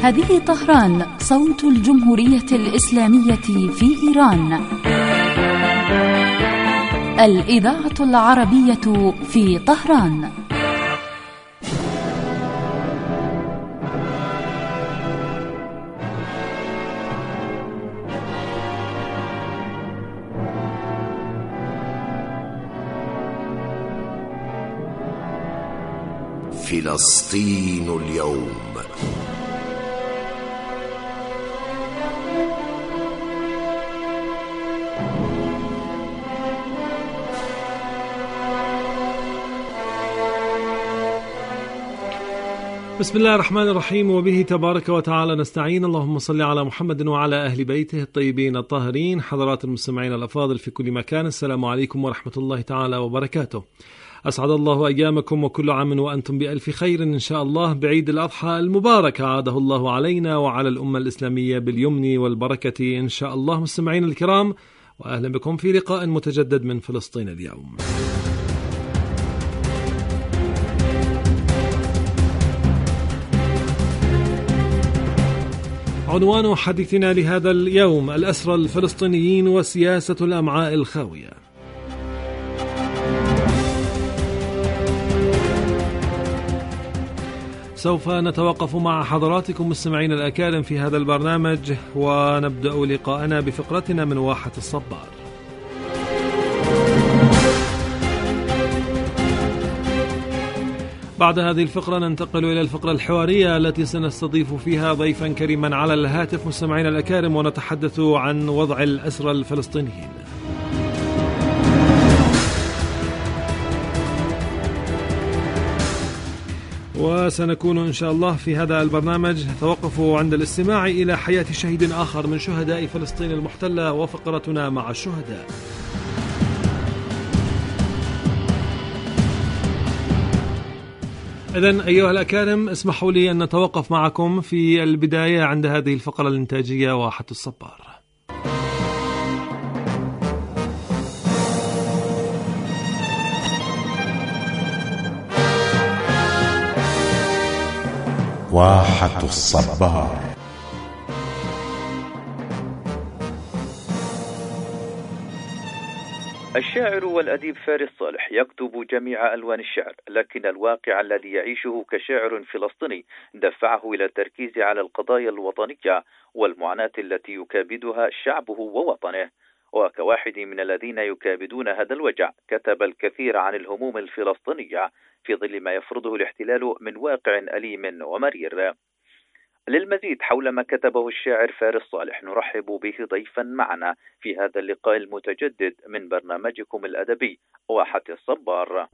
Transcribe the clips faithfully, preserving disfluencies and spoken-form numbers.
هذه طهران، صوت الجمهورية الإسلامية في إيران. الإذاعة العربية في طهران. فلسطين اليوم. بسم الله الرحمن الرحيم، وبه تبارك وتعالى نستعين. اللهم صل على محمد وعلى أهل بيته الطيبين الطاهرين. حضرات المستمعين الأفاضل في كل مكان، السلام عليكم ورحمة الله تعالى وبركاته. أسعد الله أيامكم وكل عام وأنتم بألف خير إن شاء الله، بعيد الأضحى المبارك عاده الله علينا وعلى الأمة الإسلامية باليمن والبركة إن شاء الله. مستمعين الكرام، وأهلا بكم في لقاء متجدد من فلسطين اليوم. عنوان حديثنا لهذا اليوم: الأسرى الفلسطينيين وسياسة الأمعاء الخاوية. سوف نتوقف مع حضراتكم مستمعين الأكارم في هذا البرنامج، ونبدأ لقاءنا بفقرتنا من واحة الصبار. بعد هذه الفقرة ننتقل إلى الفقرة الحوارية التي سنستضيف فيها ضيفا كريما على الهاتف مستمعين الأكارم، ونتحدث عن وضع الأسرى الفلسطينيين. وسنكون إن شاء الله في هذا البرنامج نتوقف عند الاستماع إلى حياة شهيد آخر من شهداء فلسطين المحتلة، وفقرتنا مع الشهداء. إذن أيها الأكارم، اسمحوا لي أن نتوقف معكم في البداية عند هذه الفقرة الإنتاجية واحة الصبار. واحة الصبار. الشاعر والأديب فارس صالح يكتب جميع ألوان الشعر، لكن الواقع الذي يعيشه كشاعر فلسطيني دفعه إلى التركيز على القضايا الوطنية والمعاناة التي يكابدها شعبه ووطنه. وكواحد من الذين يكابدون هذا الوجع كتب الكثير عن الهموم الفلسطينية في ظل ما يفرضه الاحتلال من واقع أليم ومرير. للمزيد حول ما كتبه الشاعر فارس صالح نرحب به ضيفا معنا في هذا اللقاء المتجدد من برنامجكم الأدبي واحة الصبار.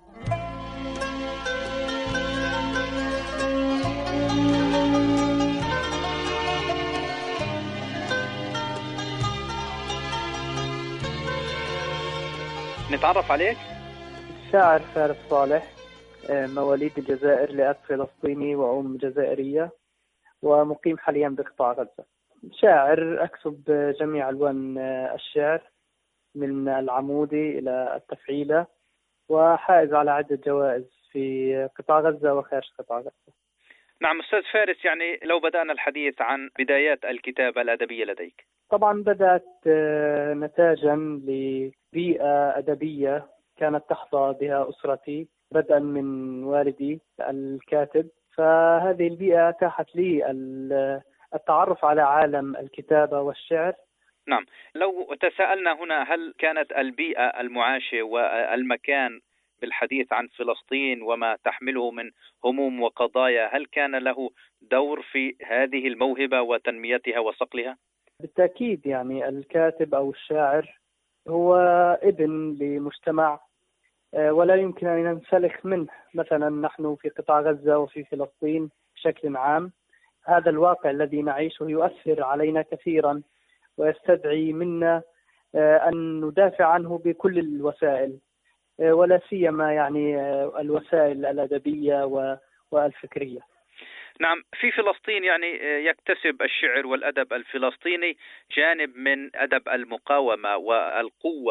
نتعرف عليك. الشاعر فارس صالح، مواليد الجزائر لأب فلسطيني وأم جزائرية، ومقيم حاليا بقطاع غزة. شاعر أكتب جميع ألوان الشعر من العمودي إلى التفعيلة، وحائز على عدة جوائز في قطاع غزة وخارج قطاع غزة. نعم أستاذ فارس، يعني لو بدأنا الحديث عن بدايات الكتابة الأدبية لديك. طبعا بدأت نتاجا لبيئة أدبية كانت تحظى بها أسرتي، بدءا من والدي الكاتب، فهذه البيئة أتاحت لي التعرف على عالم الكتابة والشعر. نعم، لو تساءلنا هنا، هل كانت البيئة المعاشة والمكان بالحديث عن فلسطين وما تحمله من هموم وقضايا، هل كان له دور في هذه الموهبة وتنميتها وصقلها؟ بالتأكيد، يعني الكاتب أو الشاعر هو ابن لمجتمع ولا يمكن أن ننسلخ منه. مثلا نحن في قطاع غزة وفي فلسطين بشكل عام، هذا الواقع الذي نعيشه يؤثر علينا كثيرا ويستدعي منا أن ندافع عنه بكل الوسائل، ولا سيما يعني الوسائل الأدبية والفكرية. نعم، في فلسطين يعني يكتسب الشعر والأدب الفلسطيني جانب من أدب المقاومة والقوة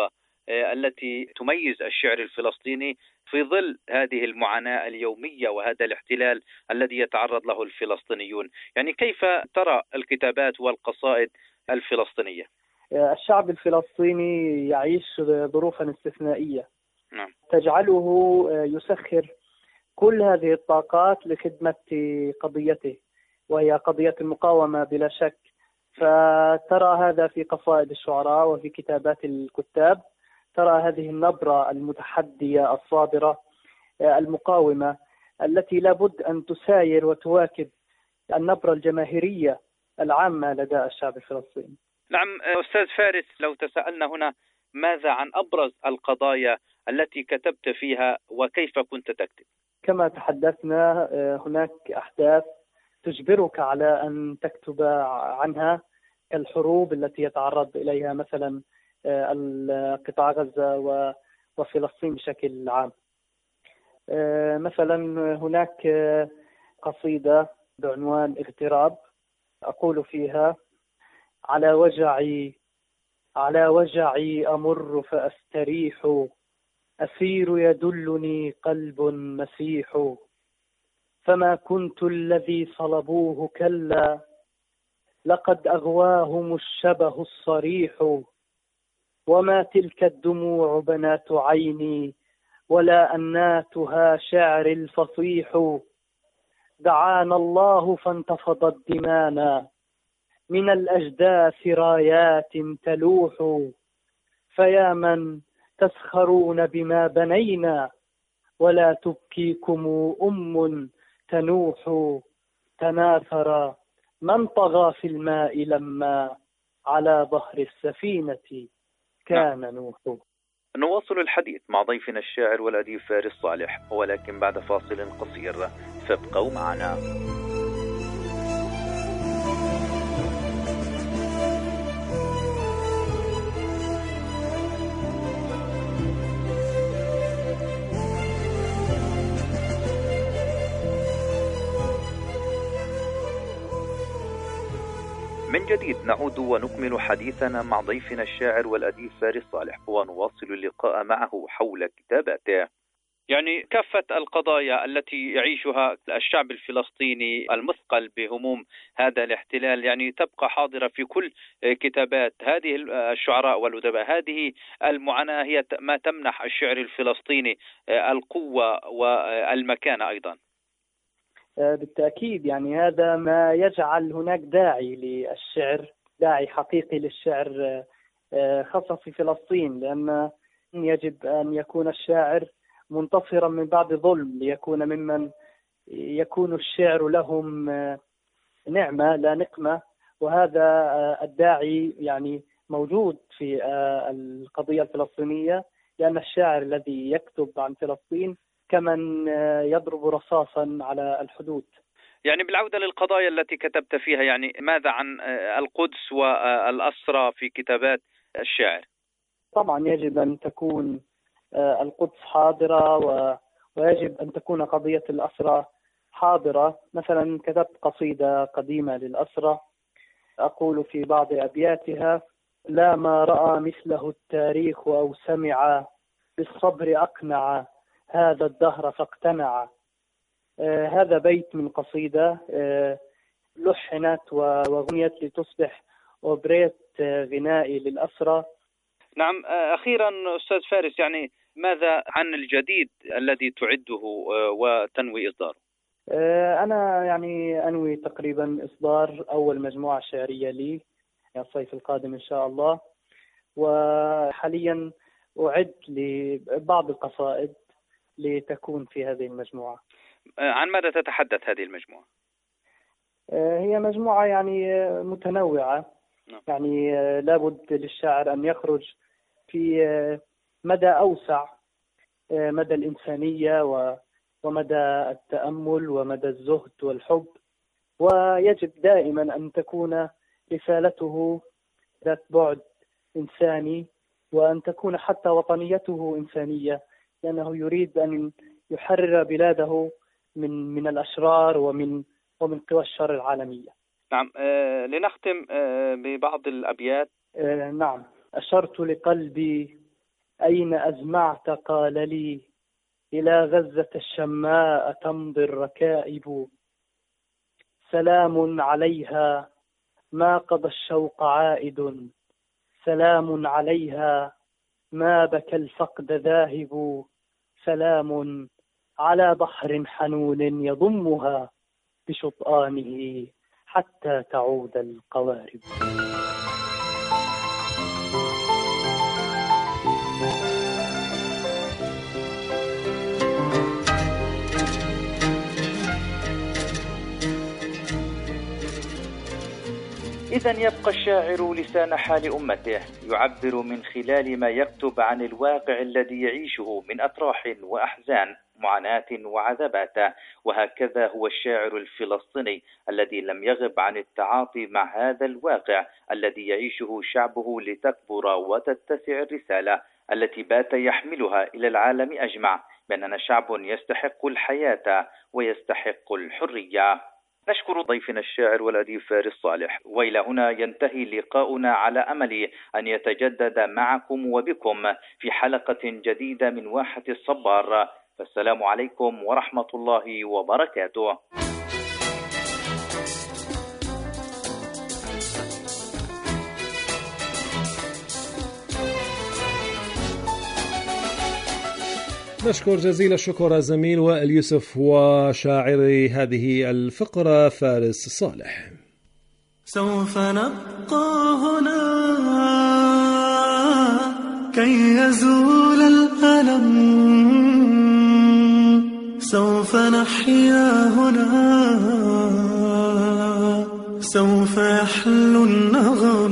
التي تميز الشعر الفلسطيني في ظل هذه المعاناة اليومية وهذا الاحتلال الذي يتعرض له الفلسطينيون؟ يعني كيف ترى الكتابات والقصائد الفلسطينية؟ الشعب الفلسطيني يعيش ظروفا استثنائية نعم. تجعله يسخر كل هذه الطاقات لخدمة قضيته، وهي قضية المقاومة بلا شك. فترى هذا في قصائد الشعراء وفي كتابات الكتاب، ترى هذه النبرة المتحدية الصادرة المقاومة التي لابد أن تساير وتواكب النبرة الجماهيرية العامة لدى الشعب الفلسطيني. نعم أستاذ فارس، لو تساءلنا هنا ماذا عن أبرز القضايا التي كتبت فيها وكيف كنت تكتب؟ كما تحدثنا هناك أحداث تجبرك على أن تكتب عنها، كالحروب التي يتعرض إليها مثلا قطاع غزة وفلسطين بشكل عام. مثلا هناك قصيدة بعنوان اغتراب أقول فيها: على وجعي على وجعي أمر فأستريح، أسير يدلني قلب مسيح، فما كنت الذي صلبوه كلا، لقد أغواهم الشبه الصريح، وما تلك الدموع بنات عيني، ولا أناتها شعر الفصيح، دعانا الله فانتفضت دمانا، من الأجداث رايات تلوح، فيا من تسخرون بما بنينا، ولا تبكيكم أم تنوح، تناثر من طغى في الماء لما على ظهر السفينة كان نوح. نواصل الحديث مع ضيفنا الشاعر والأديب فارس صالح، ولكن بعد فاصل قصير، فابقوا معنا. من جديد نعود ونكمل حديثنا مع ضيفنا الشاعر والأديب فارس صالح، ونواصل اللقاء معه حول كتاباته. يعني كافة القضايا التي يعيشها الشعب الفلسطيني المثقل بهموم هذا الاحتلال يعني تبقى حاضرة في كل كتابات هذه الشعراء والأدباء. هذه المعاناة هي ما تمنح الشعر الفلسطيني القوة والمكانة أيضا. بالتأكيد، يعني هذا ما يجعل هناك داعي للشعر، داعي حقيقي للشعر خاصة في فلسطين، لأن يجب أن يكون الشاعر منتصرا من بعد ظلم، ليكون ممن يكون الشعر لهم نعمة لا نقمة. وهذا الداعي يعني موجود في القضية الفلسطينية، لأن الشاعر الذي يكتب عن فلسطين كمن يضرب رصاصا على الحدود. يعني بالعودة للقضايا التي كتبت فيها، يعني ماذا عن القدس والأسرى في كتابات الشاعر؟ طبعا يجب أن تكون القدس حاضرة، ويجب أن تكون قضية الأسرى حاضرة. مثلا كتبت قصيدة قديمة للأسرى أقول في بعض أبياتها: لا ما رأى مثله التاريخ أو سمع، بالصبر أقنع هذا الدهر فاقتنع. آه هذا بيت من قصيدة آه لحنت وغنيت لتصبح أوبريت آه غنائي للأسرى. نعم. أخيرا أستاذ فارس، يعني ماذا عن الجديد الذي تعده آه وتنوي إصداره؟ آه أنا يعني أنوي تقريبا إصدار أول مجموعة شعرية لي الصيف القادم إن شاء الله، وحاليا أعد لبعض القصائد لتكون في هذه المجموعة. عن ماذا تتحدث هذه المجموعة؟ هي مجموعة يعني متنوعة. نعم. يعني لابد للشاعر أن يخرج في مدى أوسع، مدى الإنسانية ومدى التأمل ومدى الزهد والحب، ويجب دائما أن تكون رسالته ذات بعد إنساني، وأن تكون حتى وطنيته إنسانية، لأنه يريد أن يحرر بلاده من من الأشرار ومن ومن قوى الشر العالمية. نعم. آه لنختم آه ببعض الأبيات. آه نعم. أشرت لقلبي أين أزمعت قال لي إلى غزة الشماء تمضي الركائب. سلام عليها ما قضى الشوق عائد، سلام عليها ما بكى الفقد ذاهب. سلام على بحر حنون يضمها بشطآنه حتى تعود القوارب. إذن يبقى الشاعر لسان حال أمته، يعبر من خلال ما يكتب عن الواقع الذي يعيشه من أتراح وأحزان، معاناة وعذابات. وهكذا هو الشاعر الفلسطيني الذي لم يغب عن التعاطي مع هذا الواقع الذي يعيشه شعبه لتكبر وتتسع الرسالة التي بات يحملها إلى العالم أجمع، بأننا شعب يستحق الحياة ويستحق الحرية. نشكر ضيفنا الشاعر والأديب فارس صالح، وإلى هنا ينتهي لقاؤنا على أمل أن يتجدد معكم وبكم في حلقة جديدة من واحة الصبار. فالسلام عليكم ورحمة الله وبركاته. نشكر جزيل الشكر الزميل وائل يوسف وشاعر هذه الفقرة فارس صالح. سوف نبقى هنا كي يزول الألم، سوف نحيا هنا، سوف يحلو النغم.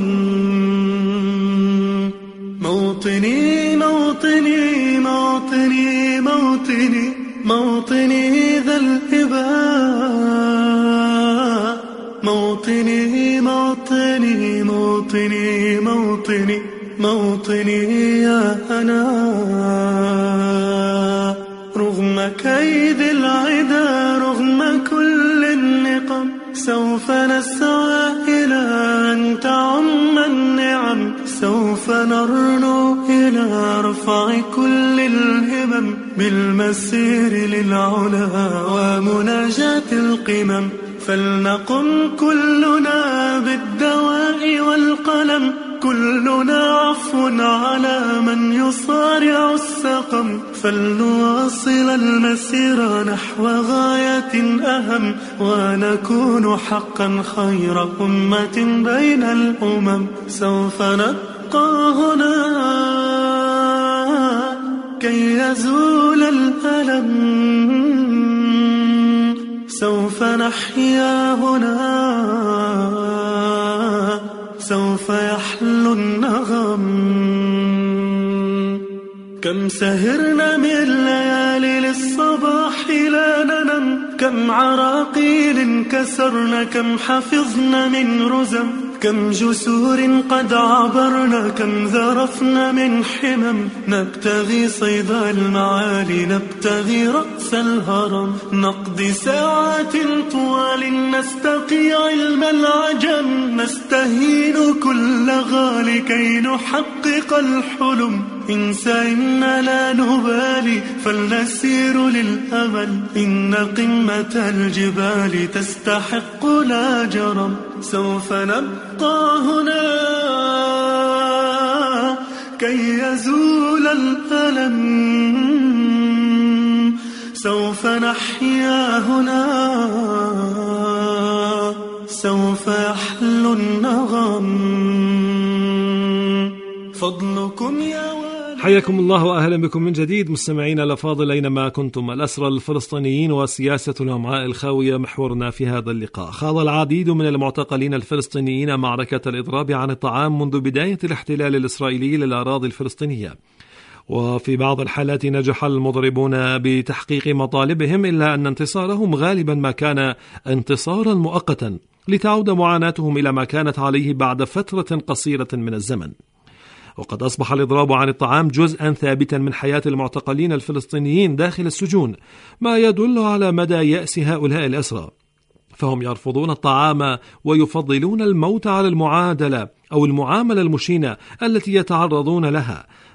موطني موطني موطني موطني موطني ذا الهباء، موطني موطني موطني موطني موطني يا أنا. رغم كيد العدا، رغم كل النقم، سوف نسعى إلى أن تعم النعم، سوف نرنو إلى رفع كل الهمم، بالمسير للعلا ومناجاة القمم. فلنقم كلنا بالدواء والقلم، كلنا عفو على من يصارع السقم. فلنواصل المسير نحو غاية أهم، ونكون حقا خير أمة بين الأمم. سوف نبقى هنا كي يزول الألم، سوف نحيا هنا، سوف يحلو النغم. كم سهرنا من ليالي للصباح لا ننم، كم عراقيل كسرنا، كم حفظنا من رزم، كم جسور قد عبرنا، كم ذرفنا من حمم. نبتغي صيد المعالي، نبتغي رأس الهرم، نقضي ساعات طوال نستقي علم العجم، نستهين كل غالي كي نحقق الحلم. إن سئمنا لا نبالي فلنسير للأمل، إن قمة الجبال تستحق لا جرم. سوف نبقى هنا كي يزول الألم، سوف نحيا هنا، سوف يحلو النغم. فضلكم يا حياكم الله وأهلا بكم من جديد مستمعين الأفاضل أينما كنتم. الأسرى الفلسطينيين وسياسة الأمعاء الخاوية محورنا في هذا اللقاء. خاض العديد من المعتقلين الفلسطينيين معركة الإضراب عن الطعام منذ بداية الاحتلال الإسرائيلي للأراضي الفلسطينية، وفي بعض الحالات نجح المضربون بتحقيق مطالبهم، إلا أن انتصارهم غالبا ما كان انتصارا مؤقتا لتعود معاناتهم إلى ما كانت عليه بعد فترة قصيرة من الزمن. وقد أصبح الإضراب عن الطعام جزءا ثابتا من حياة المعتقلين الفلسطينيين داخل السجون، ما يدل على مدى يأس هؤلاء الأسرى، فهم يرفضون الطعام ويفضلون الموت على المعادلة أو المعاملة المشينة التي يتعرضون لها،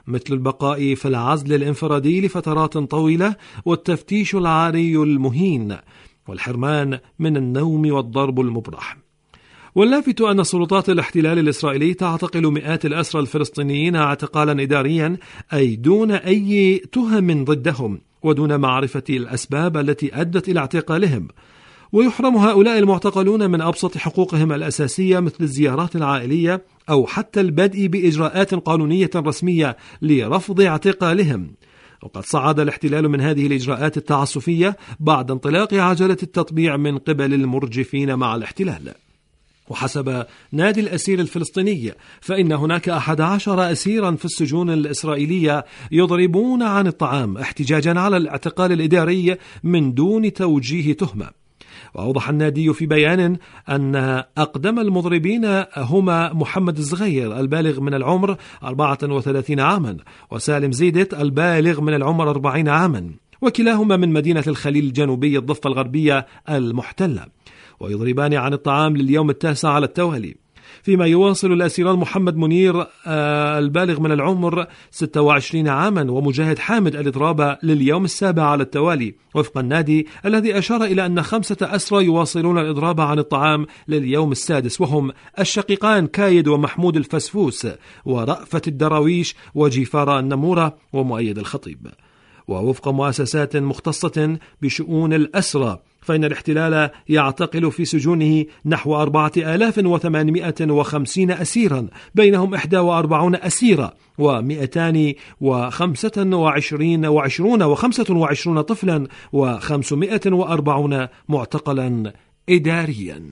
مثل البقاء في العزل الانفرادي لفترات طويلة والتفتيش العاري المهين والحرمان من النوم والضرب المبرح. واللافت أن سلطات الاحتلال الإسرائيلي تعتقل مئات الأسرى الفلسطينيين اعتقالا إداريا، أي دون أي تهم ضدهم ودون معرفة الأسباب التي أدت إلى اعتقالهم. ويحرم هؤلاء المعتقلون من أبسط حقوقهم الأساسية مثل الزيارات العائلية أو حتى البدء بإجراءات قانونية رسمية لرفض اعتقالهم. وقد صعد الاحتلال من هذه الإجراءات التعسفية بعد انطلاق عجلة التطبيع من قبل المرجفين مع الاحتلال. وحسب نادي الأسير الفلسطيني فإن هناك أحد عشر أسيرا في السجون الإسرائيلية يضربون عن الطعام احتجاجا على الاعتقال الإداري من دون توجيه تهمة. وأوضح النادي في بيان أن أقدم المضربين هما محمد الصغير البالغ من العمر أربعة وثلاثين عاما وسالم زيدت البالغ من العمر أربعين عاما، وكلاهما من مدينة الخليل الجنوبي الضفة الغربية المحتلة، ويضربان عن الطعام لليوم التاسع على التوالي. فيما يواصل الأسيران محمد منير البالغ من العمر ستة وعشرين عاما ومجاهد حامد الإضراب لليوم السابع على التوالي، وفق النادي الذي أشار إلى أن خمسة أسرى يواصلون الإضراب عن الطعام لليوم السادس، وهم الشقيقان كايد ومحمود الفسفوس ورأفة الدراويش وجيفار النمورة ومؤيد الخطيب. ووفق مؤسسات مختصة بشؤون الأسرى فإن الاحتلال يعتقل في سجونه نحو أربعة آلاف وثمانمائة وخمسين أسيرا، بينهم إحدى وأربعون أسيرة ومئتان وخمسة وعشرين وعشرون وخمسة وعشرون طفلا وخمسمائة وأربعون معتقلا إداريا.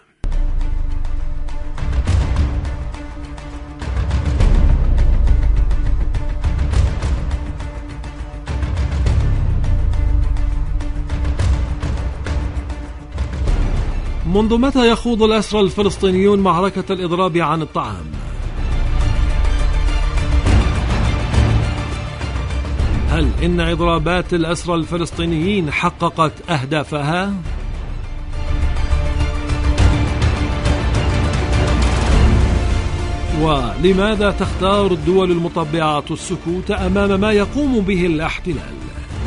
منذ متى يخوض الأسرى الفلسطينيون معركة الإضراب عن الطعام؟ هل إن إضرابات الأسرى الفلسطينيين حققت أهدافها؟ ولماذا تختار الدول المطبعة السكوت أمام ما يقوم به الاحتلال؟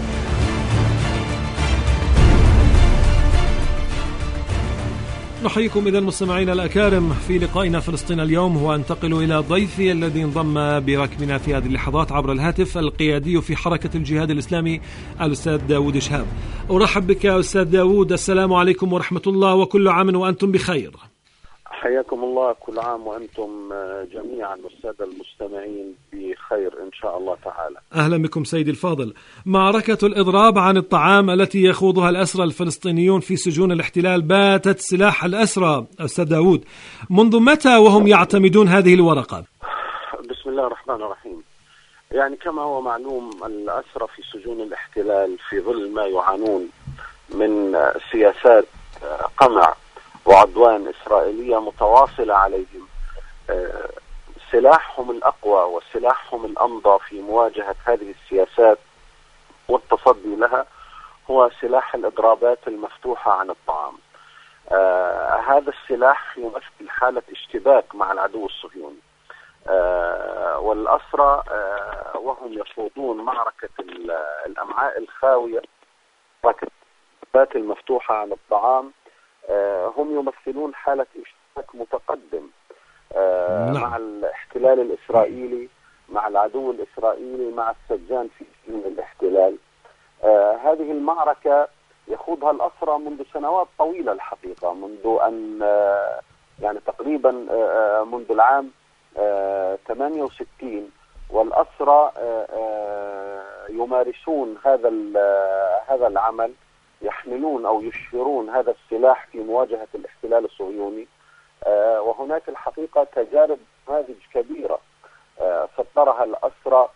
نحييكم إذا المستمعين الأكارم في لقائنا فلسطين اليوم، وأنتقل إلى ضيفي الذي انضم بركبنا في هذه اللحظات عبر الهاتف، القيادي في حركة الجهاد الإسلامي الأستاذ داود شهاب. أرحب بك أستاذ داود، السلام عليكم ورحمة الله وكل عام وأنتم بخير. حياكم الله، كل عام وأنتم جميعا والسادة المستمعين بخير إن شاء الله تعالى. أهلا بكم سيدي الفاضل. معركة الإضراب عن الطعام التي يخوضها الأسرى الفلسطينيون في سجون الاحتلال باتت سلاح الأسرى. أستاذ داود، منذ متى وهم يعتمدون هذه الورقة؟ بسم الله الرحمن الرحيم. يعني كما هو معلوم الأسرى في سجون الاحتلال في ظل ما يعانون من سياسات قمع وعدوان إسرائيلية متواصلة عليهم، سلاحهم الأقوى وسلاحهم الأمضى في مواجهة هذه السياسات والتصدي لها هو سلاح الإضرابات المفتوحة عن الطعام. آه هذا السلاح يمثل حالة اشتباك مع العدو الصهيوني، آه والأسرى آه وهم يخوضون معركة الأمعاء الخاوية، معركة الإضرابات المفتوحة عن الطعام، آه هم يمثلون حالة اشتباك متقدم آه نعم. مع الاحتلال الإسرائيلي، مع العدو الإسرائيلي، مع السجان في سجون الاحتلال. آه هذه المعركة يخوضها الأسرى منذ سنوات طويلة الحقيقة، منذ أن آه يعني تقريبا آه منذ العام آه ثمانية وستين، والأسرى آه آه يمارسون هذا هذا العمل، يحملون أو يشهرون هذا السلاح في مواجهة الاحتلال الصهيوني. آه وهناك الحقيقة تجارب نماذج كبيرة آه سطرها الأسرى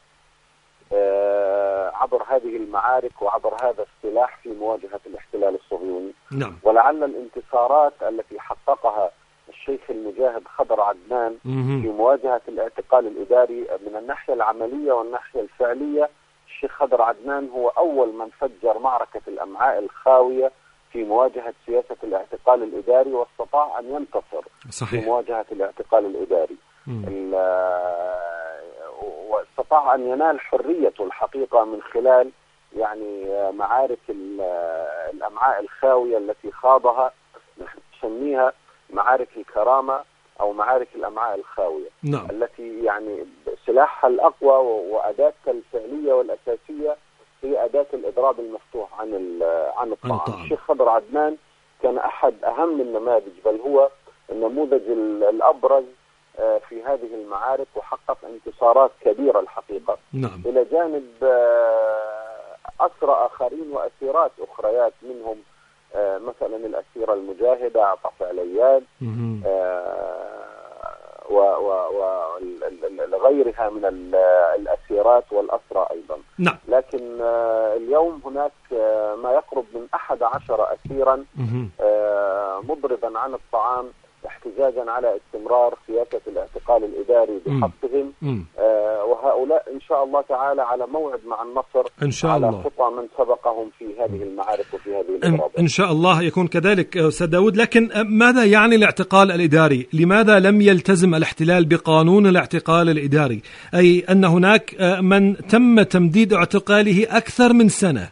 آه عبر هذه المعارك وعبر هذا السلاح في مواجهة الاحتلال الصهيوني. نعم. ولعل الانتصارات التي حققها الشيخ المجاهد خضر عدنان مم. في مواجهة الاعتقال الإداري من الناحية العملية والناحية الفعلية، الشيخ خضر عدنان هو أول من فجر معركة الأمعاء الخاوية في مواجهة سياسة الاعتقال الإداري، واستطاع أن ينتصر صحيح. في مواجهة الاعتقال الإداري. واستطاع أن ينال حريته الحقيقة من خلال يعني معارك الأمعاء الخاوية التي خاضها، نسميها معارك الكرامة أو معارك الأمعاء الخاوية. نعم. التي يعني سلاحها الأقوى وأداتها الفعلية والأساسية هي أداة الإضراب المفتوح عن عن الطعام. الشيخ خضر عدنان كان أحد أهم النماذج، بل هو النموذج الأبرز في هذه المعارك، وحقق انتصارات كبيرة الحقيقة. نعم. إلى جانب أسرى آخرين وأسيرات أخريات، منهم مثلا الأسيرة المجاهدة عطف عليان وغيرها من الأسيرات والأسرى أيضا. نعم. لكن اليوم هناك ما يقرب من أحد عشر أسيرا مضربا عن الطعام احتجاجا على استمرار سياسة الاعتقال الإداري بحقهم، آه وهؤلاء إن شاء الله تعالى على موعد مع النصر إن شاء على الله. خطى من سبقهم في هذه المعارك وفي هذه الإضرابات. إن شاء الله يكون كذلك أستاذ داود. لكن ماذا يعني الاعتقال الإداري؟ لماذا لم يلتزم الاحتلال بقانون الاعتقال الإداري؟ أي أن هناك من تم تمديد اعتقاله أكثر من سنة.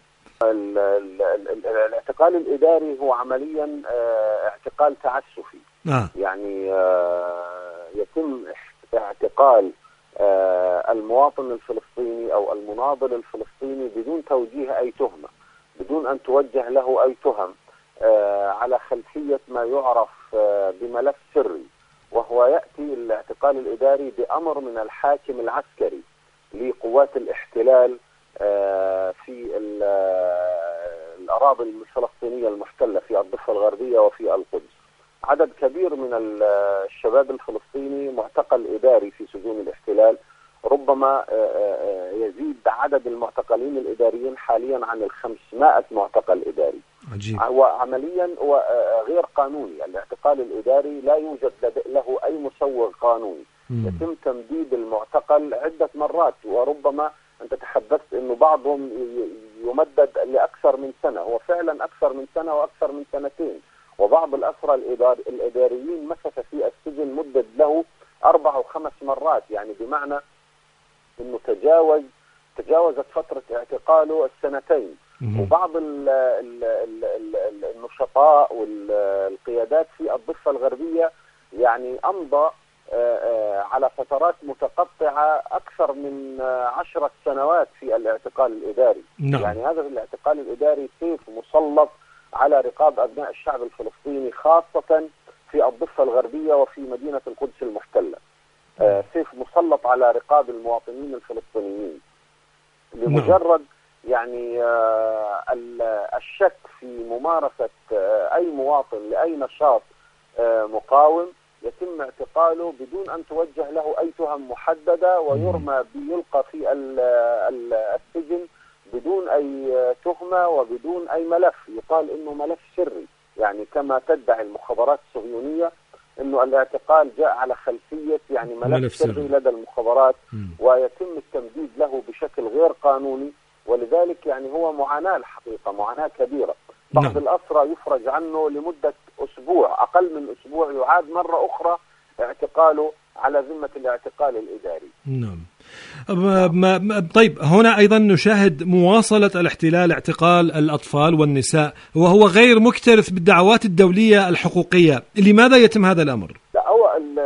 الاعتقال الإداري هو عمليا اعتقال تعسفي. آه. يعني يتم اعتقال المواطن الفلسطيني أو المناضل الفلسطيني بدون توجيه أي تهمة، بدون أن توجه له أي تهم، على خلفية ما يعرف بملف سري، وهو يأتي الاعتقال الإداري بأمر من الحاكم العسكري لقوات الاحتلال في الأراضي الفلسطينية المحتلة في الضفة الغربية وفي القدس. عدد كبير من الشباب الفلسطيني معتقل إداري في سجون الاحتلال، ربما يزيد عدد المعتقلين الإداريين حاليا عن الخمسمائة معتقل إداري. عجيب. هو عمليا هو غير قانوني. الاعتقال الإداري لا يوجد له أي مسوغ قانوني. مم. يتم تمديد المعتقل عدة مرات، وربما أنت تحدثت أنه بعضهم يمدد لأكثر من سنة، هو فعلا أكثر من سنة وأكثر من سنتين. وبعض الأسرى الإداريين مكث في السجن مدد له أربع وخمس مرات، يعني بمعنى أنه تجاوز تجاوزت فترة اعتقاله السنتين. وبعض ال ال ال ال النشطاء والقيادات في الضفة الغربية يعني أمضى على فترات متقطعة أكثر من عشرة سنوات في الاعتقال الإداري. نعم. يعني هذا الاعتقال الإداري سيف مسلط على رقاب أبناء الشعب الفلسطيني، خاصة في الضفة الغربية وفي مدينة القدس المحتلة. آه سيف مسلط على رقاب المواطنين الفلسطينيين لمجرد يعني آه الشك في ممارسة آه أي مواطن لأي نشاط آه مقاوم، يتم اعتقاله بدون أن توجه له أي تهم محددة، ويرمى بيلقى في السجن بدون أي تهمة وبدون أي ملف. يقال إنه ملف سري، يعني كما تدعي المخابرات الصهيونية إنه الاعتقال جاء على خلفية يعني ملف, ملف سري, سري لدى المخابرات، م. ويتم التمديد له بشكل غير قانوني. ولذلك يعني هو معاناة الحقيقة، معاناة كبيرة. بعض نعم. الأسرى يفرج عنه لمدة أسبوع، أقل من أسبوع يعاد مرة أخرى اعتقاله على ذمة الاعتقال الإداري. نعم. طيب، هنا أيضا نشاهد مواصلة الاحتلال اعتقال الأطفال والنساء، وهو غير مكترث بالدعوات الدولية الحقوقية. لماذا يتم هذا الأمر؟ لا، هو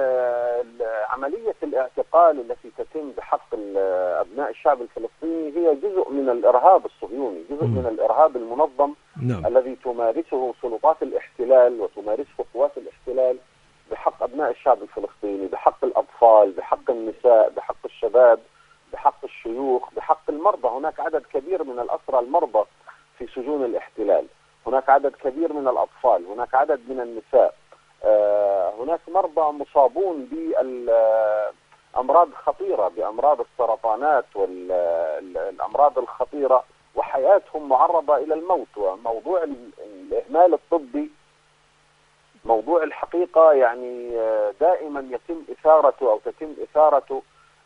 عملية الاعتقال التي تتم بحق أبناء الشعب الفلسطيني هي جزء من الإرهاب الصهيوني، جزء م. من الإرهاب المنظم نعم. الذي تمارسه سلطات الاحتلال وتمارسه قوات الاحتلال بحق أبناء الشعب الفلسطيني، بحق الأطفال، بحق النساء، بحق الشباب، بحق الشيوخ، بحق المرضى. هناك عدد كبير من الأسرى المرضى في سجون الاحتلال، هناك عدد كبير من الأطفال، هناك عدد من النساء، آه هناك مرضى مصابون بأمراض خطيرة، بأمراض السرطانات والأمراض الخطيرة، وحياتهم معرضة إلى الموت. وموضوع الإهمال الطبي موضوع الحقيقة يعني دائما يتم إثارته أو تتم إثارته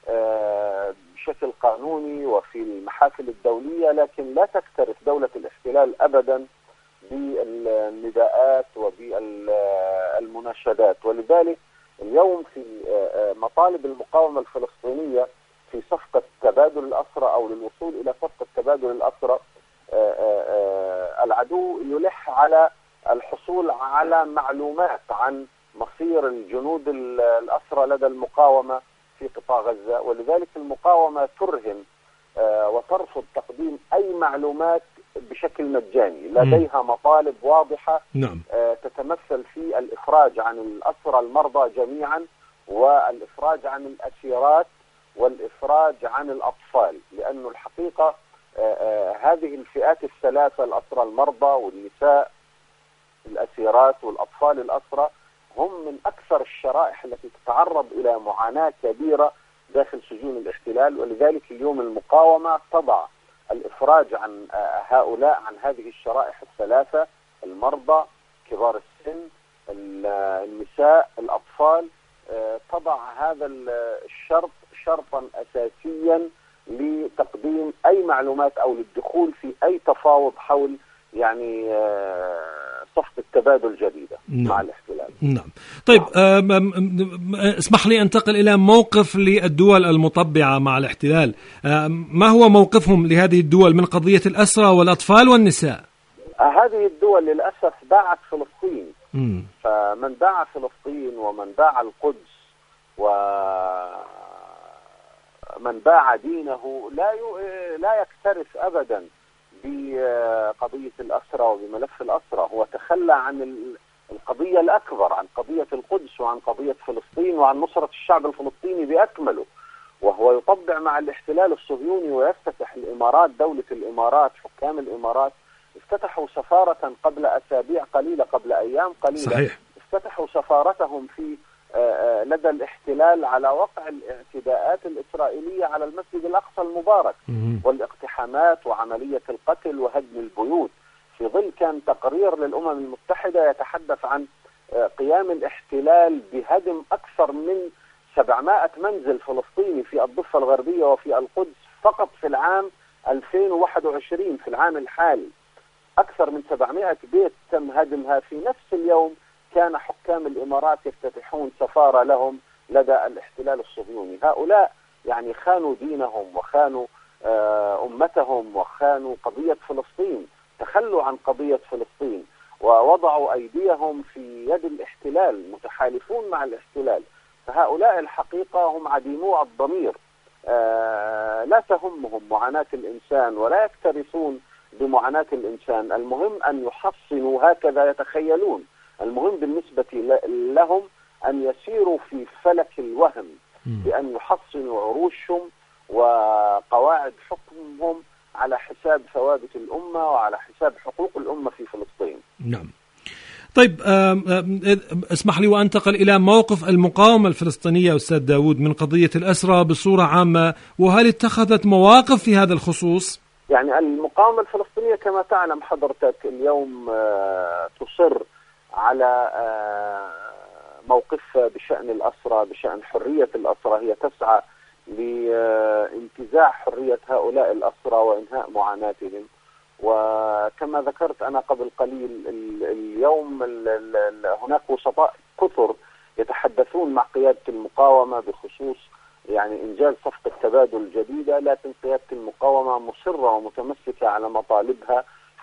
بشكل قانوني وفي المحافل الدولية، لكن لا تكترث دولة الاحتلال أبدا بالنداءات وبالمناشدات. ولذلك اليوم في مطالب المقاومة الفلسطينية في صفقة تبادل الأسرى أو للوصول إلى صفقة تبادل الأسرى، العدو يلح على الحصول على معلومات عن مصير الجنود الأسرى لدى المقاومة في قطاع غزة، ولذلك المقاومة ترهن وترفض تقديم أي معلومات بشكل مجاني. لديها مطالب واضحة نعم. تتمثل في الإفراج عن الأسرى المرضى جميعا، والإفراج عن الأسيرات، والإفراج عن الأطفال، لأن الحقيقة هذه الفئات الثلاثة، الأسرى المرضى والنساء الأسيرات والأطفال الأسرى، هم من أكثر الشرائح التي تتعرض إلى معاناة كبيرة داخل سجون الاحتلال. ولذلك اليوم المقاومة تضع الإفراج عن هؤلاء، عن هذه الشرائح الثلاثة، المرضى، كبار السن، النساء، الأطفال، تضع هذا الشرط شرطا أساسيا لتقديم أي معلومات أو للدخول في أي تفاوض حول يعني صفقة تبادل جديدة نعم. مع الاحتلال. نعم. طيب اسمح لي أنتقل إلى موقف للدول المطبعة مع الاحتلال. ما هو موقفهم لهذه الدول من قضية الأسرى والأطفال والنساء؟ هذه الدول للأسف باعت فلسطين. م. فمن باع فلسطين ومن باع القدس ومن باع دينه لا لا يكترث أبدا بقضية الأسرى وبملف الأسرى. هو تخلى عن القضية الأكبر، عن قضية القدس وعن قضية فلسطين وعن نصرة الشعب الفلسطيني بأكمله، وهو يطبع مع الاحتلال الصهيوني ويفتتح الإمارات. دولة الإمارات، حكام الإمارات افتتحوا سفارة قبل أسابيع قليلة، قبل أيام قليلة. صحيح. افتتحوا سفارتهم في لدى الاحتلال على وقع الاعتداءات الإسرائيلية على المسجد الأقصى المبارك والاقتحامات وعملية القتل وهدم البيوت، في ظل كان تقرير للأمم المتحدة يتحدث عن قيام الاحتلال بهدم أكثر من سبعمائة منزل فلسطيني في الضفة الغربية وفي القدس فقط في العام ألفين وواحد وعشرين، في العام الحالي أكثر من سبعمائة بيت تم هدمها. في نفس اليوم كان حكام الإمارات يفتتحون سفارة لهم لدى الاحتلال الصهيوني. هؤلاء يعني خانوا دينهم وخانوا أمتهم وخانوا قضية فلسطين، تخلوا عن قضية فلسطين ووضعوا أيديهم في يد الاحتلال، متحالفون مع الاحتلال. فهؤلاء الحقيقة هم عديمو الضمير، لا تهمهم معاناة الإنسان ولا يكترثون بمعاناة الإنسان. المهم أن يحصنوا، هكذا يتخيلون. المهم بالنسبة لهم أن يسيروا في فلك الوهم بأن يحصنوا عروشهم وقواعد حكمهم على حساب ثوابت الأمة وعلى حساب حقوق الأمة في فلسطين. نعم. طيب اسمح لي وأنتقل إلى موقف المقاومة الفلسطينية أستاذ داود من قضية الأسرى بصورة عامة، وهل اتخذت مواقف في هذا الخصوص؟ يعني المقاومة الفلسطينية كما تعلم حضرتك اليوم تصر على موقفها بشأن الأسرى، بشأن حرية الأسرى. هي تسعى لانتزاع حرية هؤلاء الأسرى وإنهاء معاناتهم. وكما ذكرت أنا قبل قليل اليوم هناك وسطاء كثر يتحدثون مع قيادة المقاومة بخصوص يعني إنجاز صفقة تبادل جديدة، لكن قيادة المقاومة مصرة ومتمسكة على مطالبها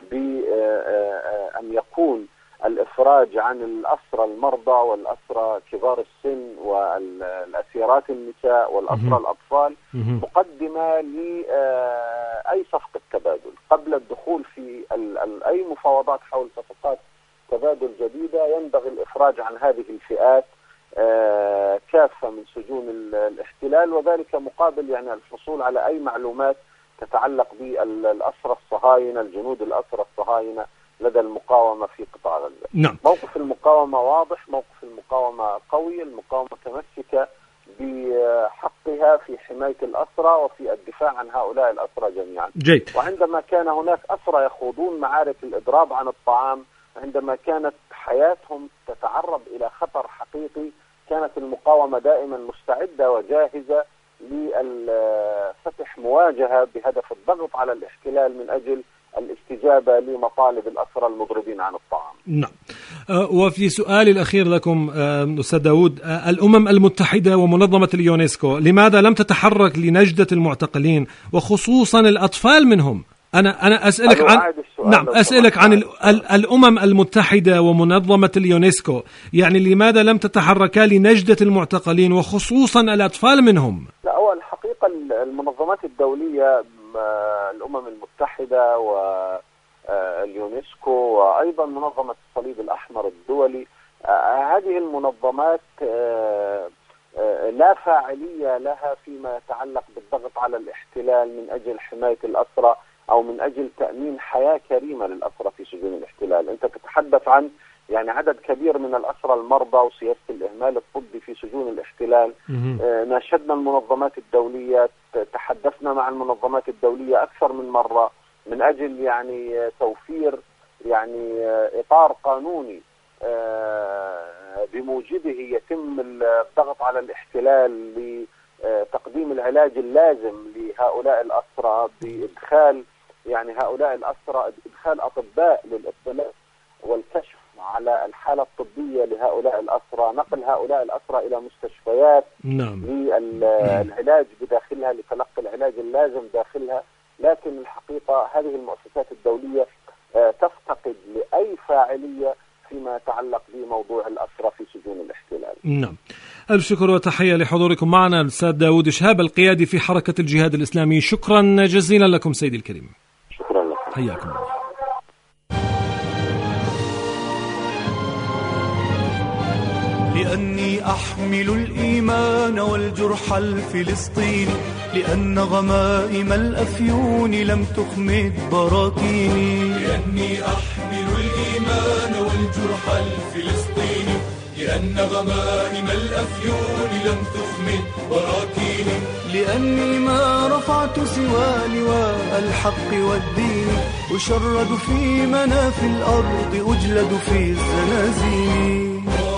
بأن يكون الإفراج عن الأسرى المرضى والأسرى كبار السن والأسيرات النساء والأسرى الأطفال مقدمة لأي صفقة تبادل. قبل الدخول في أي مفاوضات حول صفقات تبادل جديدة ينبغي الإفراج عن هذه الفئات كافة من سجون الاحتلال، وذلك مقابل يعني الحصول على أي معلومات تتعلق بالأسرى الصهاينة، الجنود الأسرى الصهاينة لدى المقاومة في قطاع غزة. نعم. موقف المقاومة واضح، موقف المقاومة قوي، المقاومة متمسكة بحقها في حماية الأسرى وفي الدفاع عن هؤلاء الأسرى جميعا. جيد. وعندما كان هناك أسرى يخوضون معارك الإضراب عن الطعام، عندما كانت حياتهم تتعرض إلى خطر حقيقي، كانت المقاومة دائما مستعدة وجاهزة لفتح مواجهة بهدف الضغط على الاحتلال من أجل الاستجابة لمطالب الأسرى المضربين عن الطعام. نعم. وفي سؤالي الأخير لكم أستاذ داود، الأمم المتحدة ومنظمة اليونسكو لماذا لم تتحرك لنجدة المعتقلين وخصوصا الأطفال منهم؟ أنا أنا أسألك عن نعم أسألك عن الأمم المتحدة ومنظمة اليونسكو، يعني لماذا لم تتحركا لنجدة المعتقلين وخصوصا الأطفال منهم؟ لا، هو الحقيقة المنظمات الدولية، الأمم المتحدة واليونسكو وأيضا منظمة الصليب الأحمر الدولي، هذه المنظمات لا فاعلية لها فيما يتعلق بالضغط على الاحتلال من أجل حماية الأسرى أو من أجل تأمين حياة كريمة للأسرى في سجون الاحتلال. أنت تتحدث عن يعني عدد كبير من الأسرى المرضى وسياسة الإهمال الطبي في سجون الاحتلال. آه ناشدنا المنظمات الدولية، تحدثنا مع المنظمات الدولية أكثر من مرة من أجل يعني توفير يعني إطار قانوني آه بموجبه يتم الضغط على الاحتلال لتقديم العلاج اللازم لهؤلاء الأسرى، بإدخال يعني هؤلاء الأسرى إدخال أطباء للاطلاع والكشف على الحالة الطبية لهؤلاء الأسرى، نقل هؤلاء الأسرى إلى مستشفيات نعم. للعلاج بداخلها، لتلقي العلاج اللازم داخلها. لكن الحقيقة هذه المؤسسات الدولية تفتقد لأي فاعلية فيما يتعلق بموضوع الأسرى في سجون الاحتلال. نعم. ألف شكر وتحية لحضوركم معنا الأستاذ داود شهاب القيادي في حركة الجهاد الإسلامي. شكرا جزيلا لكم سيدي الكريم. شكرا لكم. حياكم الله. لأني أحمل الإيمان والجرح الفلسطيني، لأن غمائم الأفيون لم تخمد براكيني. لأني أحمل الإيمان والجرح الفلسطيني، لأن غمائم الأفيون لم تخمد براكيني. لأني ما رفعت سوى لواء الحق والدين، أشرد في مناف الأرض، أجلد في الزنازين.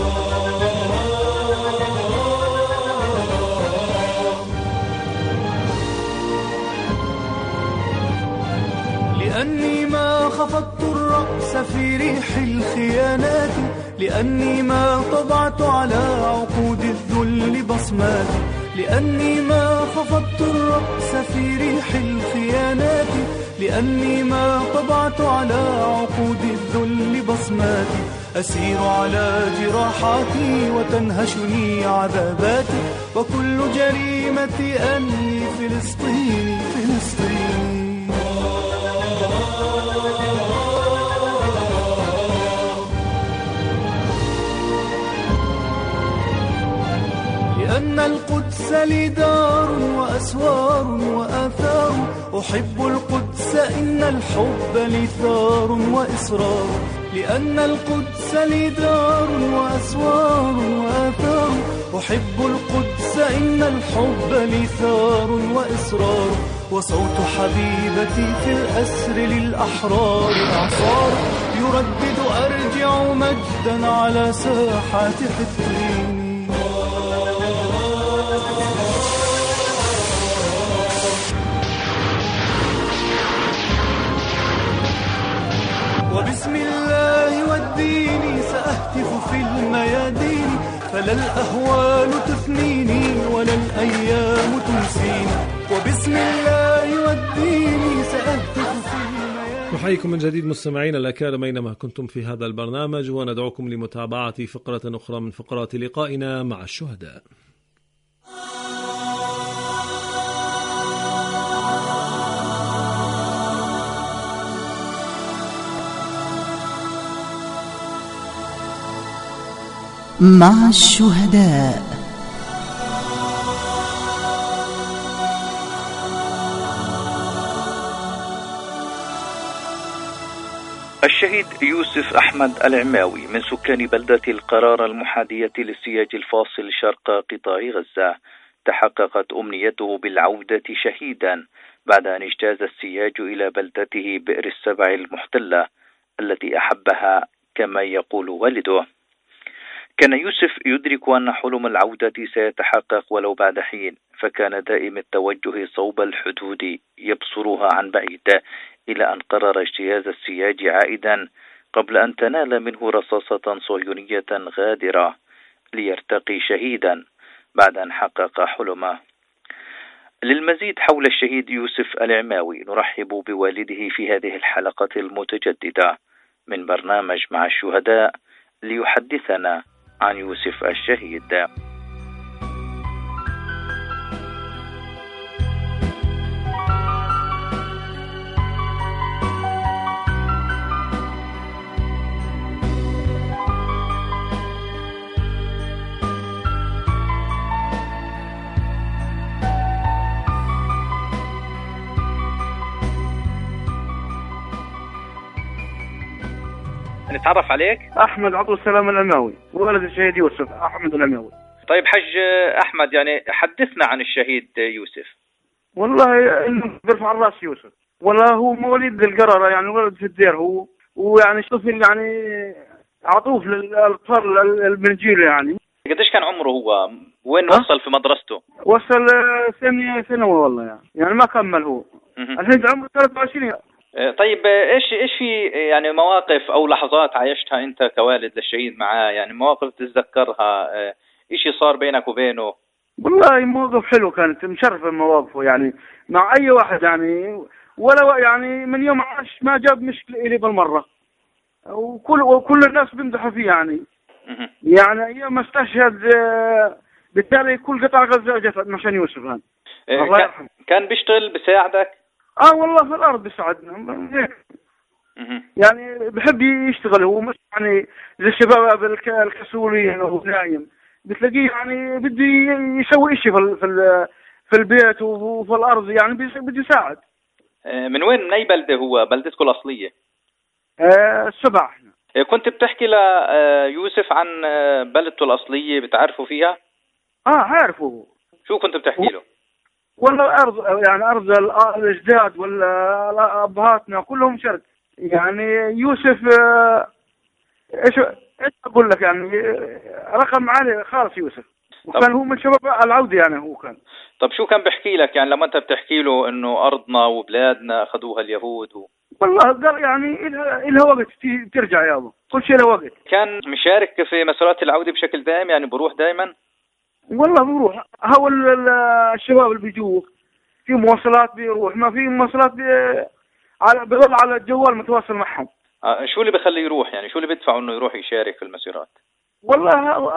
لأني ما خفضت الرأس في ريح الخيانات، لأني ما طبعت على عقود الذل بصمات. لأني ما خفضت الرأس في ريح الخيانات، لأني ما طبعت على عقود الذل بصمات. أسير على جراحاتي وتنهشني عذاباتي، وكل جريمتي أني فلسطيني فلسطيني. لأن القدس لي دار وأسوار وآثار، أحب القدس إن الحب لي ثار وإصرار. لأن القدس لي دار وأسوار وآثار، أحب القدس إن الحب لي ثار وإصرار. وصوت حبيبتي في الأسر للأحرار إعصار، يردد أرجع مجدا على ساحات حطين. وبسم الله والدين سأهتف في الميادين، فلا الأهوال تثنيني ولا الأيام تنسيني. وبسم الله والدين سأهتف في الميادين. نحييكم من جديد مستمعينا الأكارم أينما كنتم في هذا البرنامج، وندعوكم لمتابعة فقرة أخرى من فقرات لقائنا مع الشهداء. مع الشهداء. الشهيد يوسف أحمد العماوي من سكان بلدة القرار المحاذية للسياج الفاصل شرق قطاع غزة، تحققت أمنيته بالعودة شهيدا بعد أن اجتاز السياج إلى بلدته بئر السبع المحتلة التي أحبها كما يقول والده. كان يوسف يدرك أن حلم العودة سيتحقق ولو بعد حين، فكان دائم التوجه صوب الحدود يبصرها عن بعيد، إلى أن قرر اجتياز السياج عائدا قبل أن تنال منه رصاصة صهيونية غادرة ليرتقي شهيدا بعد أن حقق حلمه. للمزيد حول الشهيد يوسف العماوي نرحب بوالده في هذه الحلقة المتجددة من برنامج مع الشهداء ليحدثنا عن يوسف الشهيد. نتعرف عليك. أحمد عبد السلام العماوي، ولد الشهيد يوسف أحمد العماوي. طيب حج أحمد، يعني حدثنا عن الشهيد يوسف. والله إنه بيرفع الراس يوسف، ولا هو مواليد القرارة، يعني ولد في الدير هو، ويعني طفل يعني عطوف للأطفال المنجيل. يعني قديش كان عمره هو؟ وين وصل في مدرسته؟ وصل ثانية ثانوي والله، يعني يعني ما كمل هو. الحين عمره ثلاثة وعشرين. طيب ايش ايش في يعني مواقف او لحظات عايشتها انت كوالد للشهيد معاه، يعني مواقف تتذكرها، ايش صار بينك وبينه؟ والله مواقف حلوه كانت، مشرفه مواقفه يعني مع اي واحد، يعني ولا يعني من يوم عاش ما جاب مشكله الي بالمره، وكل وكل الناس بيمدحوا فيه يعني. يعني ايام ما استشهد بالتالي كل قطاع غزه جت عشان يوسف هان. الله يرحمه. كان بيشتغل بيساعدك؟ اه والله في الارض بيساعدنا يعني، بحب يشتغل هو، مش يعني زي الشباب الكسولين او نايم، بتلاقيه يعني بده يسوي شيء في في في البيت وفي الارض، يعني بده يساعد. من وين، من اي بلده هو؟ بلدتكم الاصليه؟ آه السبع. احنا كنت بتحكي ليوسف عن بلدته الاصليه، بتعرفوا فيها؟ اه عارفه. شو كنت بتحكي له؟ والله أرض يعني أرض الأجداد ولا أبهاتنا كلهم شرق. يعني يوسف إيش إيش أقول لك، يعني رقم عالي خالص يوسف، وكان هو من شباب العودة يعني. هو كان طب شو كان بيحكي لك يعني لما أنت بتحكي له إنه أرضنا وبلادنا أخذوها اليهود و... والله قال يعني إلها وقت ترجع يا أبو، كل شيء له وقت. كان مشارك في مسارات العودة بشكل دائم، يعني بروح دائما؟ والله بروح، هو الشباب اللي بيجوا في مواصلات بيروح، ما في مواصلات بي... على بيضل على الجوال متواصل معهم. آه شو اللي بخليه يروح، يعني شو اللي بيدفعه انه يروح يشارك في المسيرات؟ والله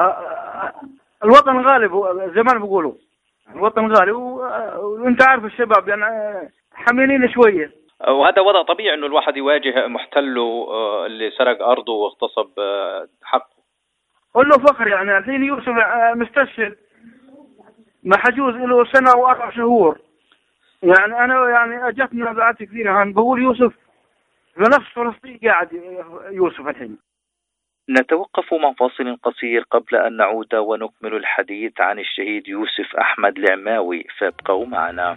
الوطن غالب زمان بيقولوا، الوطن غالب وانت عارف الشباب يعني حمينين شويه، وهذا وضع طبيعي انه الواحد يواجه محتله اللي سرق ارضه واغتصب حقه. قل له فخر يعني. الحين يوسف مستشهد محجوز له سنه واربع شهور، يعني انا يعني اجتني نزعات كثيره عن بقول يوسف في نفس فلسطين قاعد يوسف الحين. نتوقف مع فاصل قصير قبل ان نعود ونكمل الحديث عن الشهيد يوسف احمد العماوي، فابقوا معنا.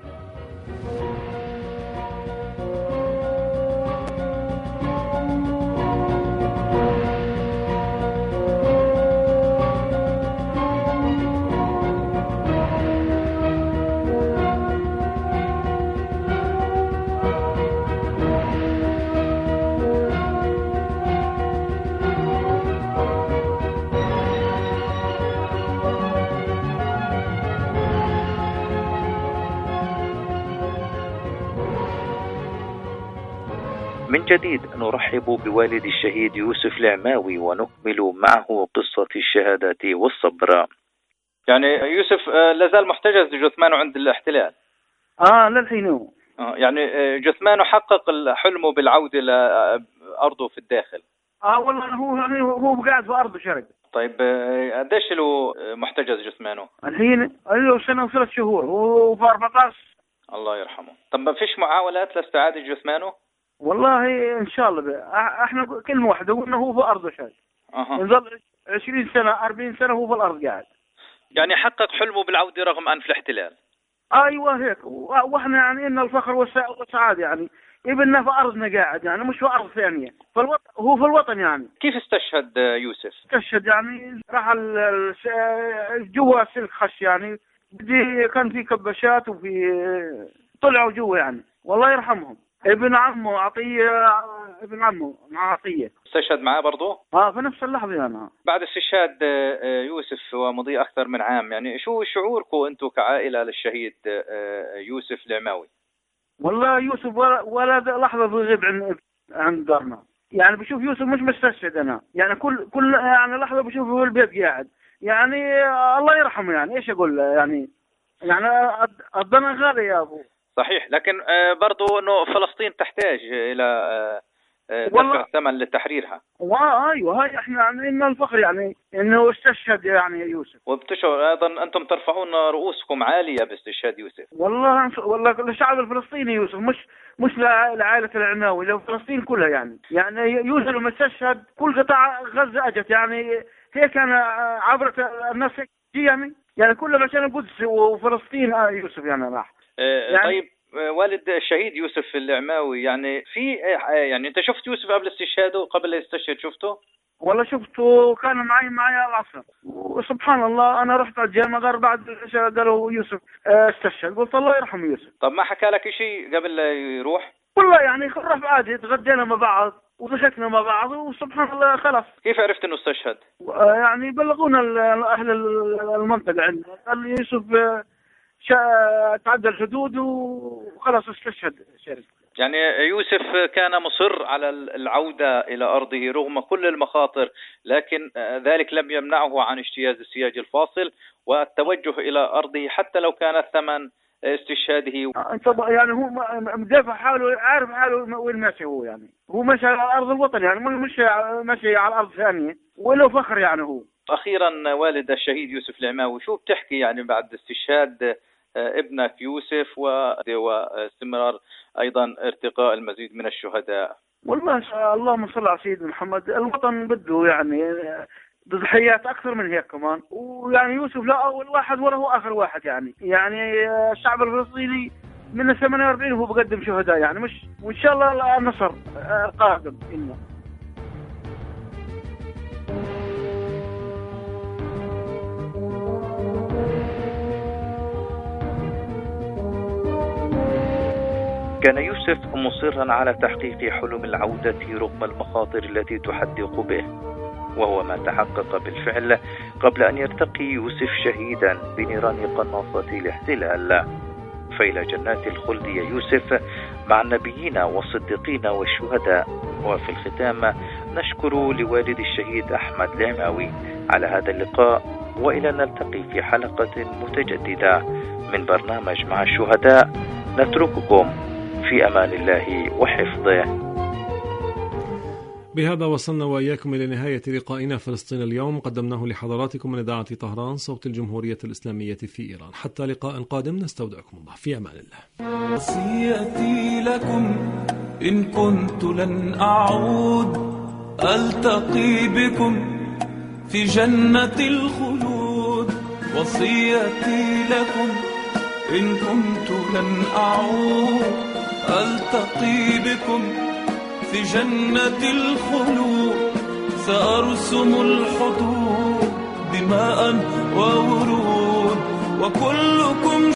من جديد نرحب بوالد الشهيد يوسف العماوي ونكمل معه قصة الشهادة والصبر. يعني يوسف لازال محتجز جثمانه عند الاحتلال؟ اه للحين هو آه يعني جثمانه حقق حلمه بالعودة لأرضه في الداخل؟ اه والله هو هو قاعد في أرضه شرق. طيب قديش له محتجز جثمانه؟ الحين له سنة وثلاث شهور وفي أربعة عشر. الله يرحمه. طب ما فيش محاولات لاستعادة جثمانه؟ والله ان شاء الله احنا كلمه واحده، وانه هو في ارضه شاي. اها نظل عشرين سنه أربعين سنه هو في الارض قاعد، يعني حقق حلمه بالعوده رغم انف الاحتلال. ايوه هيك، واحنا يعني ان الفخر والسعاده يعني ابننا في ارضنا قاعد، يعني مش في ارض ثانيه، فالوطن هو في الوطن. يعني كيف استشهد يوسف؟ استشهد يعني راح جوا سلك خش، يعني بدي كان في كبشات وفي طلعوا جوا يعني، والله يرحمهم. ابن عمه عطيه ابن عمه مع عطية. استشهد معاه برضه؟ اه في نفس اللحظة أنا. بعد استشهاد يوسف ومضي أكثر من عام، يعني شو شعوركم أنتم كعائلة للشهيد يوسف العماوي؟ والله يوسف ولا, ولا لحظة بغيب عن عن دارنا، يعني بشوف يوسف مش مستشهد أنا، يعني كل كل يعني لحظة بشوفه في البيت قاعد، يعني الله يرحمه، يعني إيش أقول يعني يعني الضنا غالي يا أبو. صحيح، لكن برضو أنه فلسطين تحتاج إلى دفع الثمن لتحريرها. وايوه هاي احنا عندنا الفخر يعني انه استشهد يعني يوسف. وبتشعر ايضا انتم ترفعون رؤوسكم عاليه باستشهاد يوسف. والله والله للشعب الفلسطيني يوسف، مش مش لعائله العماوي، لو فلسطين كلها يعني يعني يوسف لما استشهد كل قطاع غزه اجت، يعني هي كان عبرت الناس يعني يعني كلها عشان القدس وفلسطين آه يوسف يعني راح. يعني طيب والد الشهيد يوسف العماوي، يعني في يعني انت شفت يوسف قبل استشهاده، قبل لا يستشهد شفته؟ والله شفته، كان معي معي العصر، وسبحان الله انا رحت على الجامعه غير بعد قالوا يوسف استشهد، قلت الله يرحم يوسف. طب ما حكى لك شيء قبل لا يروح؟ والله يعني رح عادي، تغدينا مع بعض وضحكنا مع بعض وسبحان الله خلاص. كيف عرفت انه استشهد؟ يعني بلغونا اهل المنطقه عندنا، قال يوسف تعدى الحدود وخلاص استشهد شريف. يعني يوسف كان مصر على العودة إلى أرضه رغم كل المخاطر، لكن ذلك لم يمنعه عن اجتياز السياج الفاصل والتوجه إلى أرضه حتى لو كان الثمن استشهاده. يعني هو مدافع حاله، عارف حاله وين ماشي، هو يعني هو ماشي على أرض الوطن، يعني مش ماشي على أرض ثانية، وله فخر يعني. هو أخيرا والد الشهيد يوسف العماوي، شو بتحكي يعني بعد استشهاد ابنك يوسف واستمرار أيضا ارتقاء المزيد من الشهداء؟ والله اللهم صل على سيدنا محمد، الوطن بده يعني بضحيات أكثر من هيك كمان، ويعني يوسف لا أول واحد ولا هو آخر واحد، يعني يعني الشعب الفلسطيني من ثمانية وأربعين وهو بقدم شهداء، يعني مش، وإن شاء الله النصر قادم إنه. كان يوسف مصرا على تحقيق حلم العودة رغم المخاطر التي تحدق به، وهو ما تحقق بالفعل قبل أن يرتقي يوسف شهيدا بنيران قناصة الاحتلال. فإلى جنات الخلد يا يوسف مع النبيين والصديقين والشهداء. وفي الختام نشكر لوالد الشهيد أحمد العماوي على هذا اللقاء، وإلى نلتقي في حلقة متجددة من برنامج مع الشهداء. نترككم في أمان الله وحفظه. بهذا وصلنا وإياكم إلى نهاية لقائنا فلسطين اليوم، قدمناه لحضراتكم من إذاعة طهران صوت الجمهورية الإسلامية في إيران. حتى لقاء قادم نستودعكم الله في أمان الله. وصيتي لكم إن كنت لن أعود ألتقي بكم في جنة الخلود. وصيتي لكم إن كنت لن أعود ألتقي بكم في جنة الخلود. سأرسم الحدود دماء وورود وكلكم